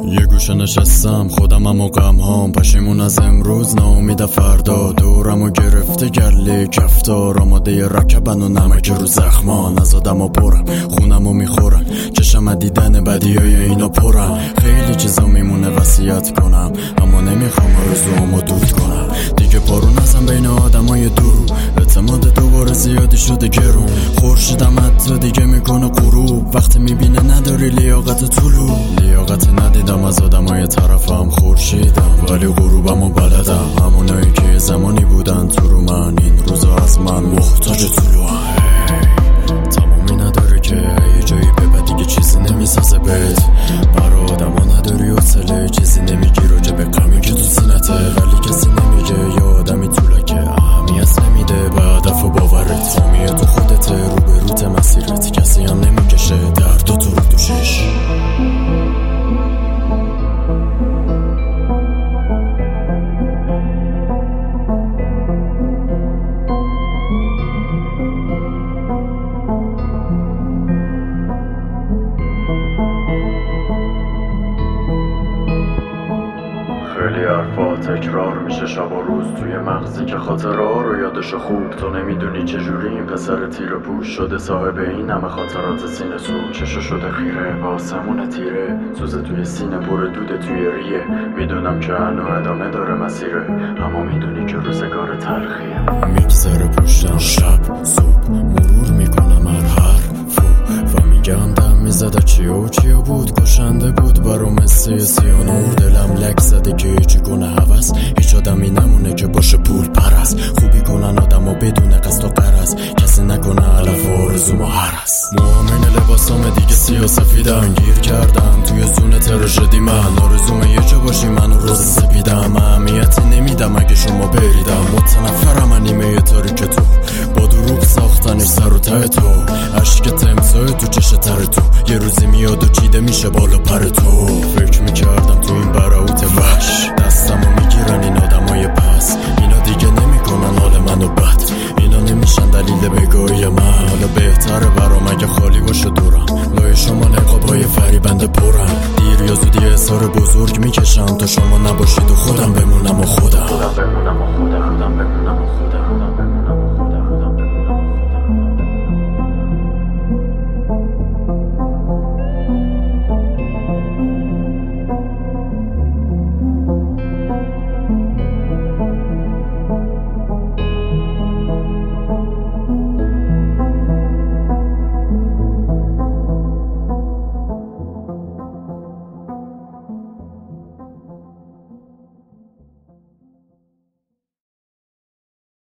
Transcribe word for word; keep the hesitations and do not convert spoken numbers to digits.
یه گوشه نشستم خودمم و غم هام، پشیمون از امروز ناامید فردا. دورمو گرفته گله کفتار، آماده رکبن و نمک رو زخمان. از آدمو برم خونمو میخورم، چشم دیدن بدیای اینا پرم. خیلی چیزا میمونه وصیت کنم، اما نمیخوام آرزوامو دود کنم. دیگه پارو نزن بین آدمای دور، اعتماد دوباره زیادی شده گرون. خورشیدم حتی دیگه میکنه غروب، وقتی میبینه نداری لیاقت طلوع. لیاقتی ندیدم از آدمای طرفم، خورشیدم ولی غروبمو بلدم. همونایی که زمانی بودن تو رو من، این روزا از من محتاج طلوعن. تمومی نداره که یه جایی ببد دیگه چیزی نمیسازه بهت. برا آدما نداری حوصله، چیزی نمیگی راجع به غمی که تو سینته. ولی کسی نمیگه یا آدمی طولکه اهمیت نمیده به هدف و باورت. فامیه تو خودته، روبروت مسیرت، کسی هم نمیکشه درد تو رو دوشش. خیلی حرفا تکرار میشه شب و روز توی مغزی که خاطرها رو یادشو خوب. تو نمیدونی چجوری این پسر تیر پوش شده صاحب این همه خاطرات سینه سو. چشو شده خیره به آسمون تیره، سوزه توی سینه پر دوده توی ریه. میدونم که هنو ادامه داره مسیره، اما میدونی که روزگار تلخیه. میگذره پشتم شب صبح، مرور میکنم هر حرفو و میگم دم میزده چی و چی بود. کشنده بود برا مثل سیانور، دلم لک زده که هیچی کنه هوس. هیچ آدمی نمونه که باشه پول پرست. خوبی کنن آدم و بدون قصد و قرض، کسی نکنه علف و آرزو ما هرس. موامین لباسام دیگه سیاه سفیدن، گیر کردم توی زون تراژدی من. آرزوم یه جا باشی منو روز سپیدم، اهمیتی نمیدم اگه شما بریدم. متنفرم من نیمه تاریک تو، با دروغ ساختن سر و ته تو. عشق تمسای تو چشه تر تو، یه روزی میاد و چیده میشه بالا پر تو. فکر میکردم تو این براوت وحش دستمو میگیرن این آدمای پس. اینا دیگه نمیکنن حال منو بد، اینا نمیشن دلیل بگاهی من. حالا بهتره برام اگه خالی باشه دورم، لای شما نقابای فریبنده پرم. دیر یا زودی اظهار بزرگ میکشم تا شما نباشین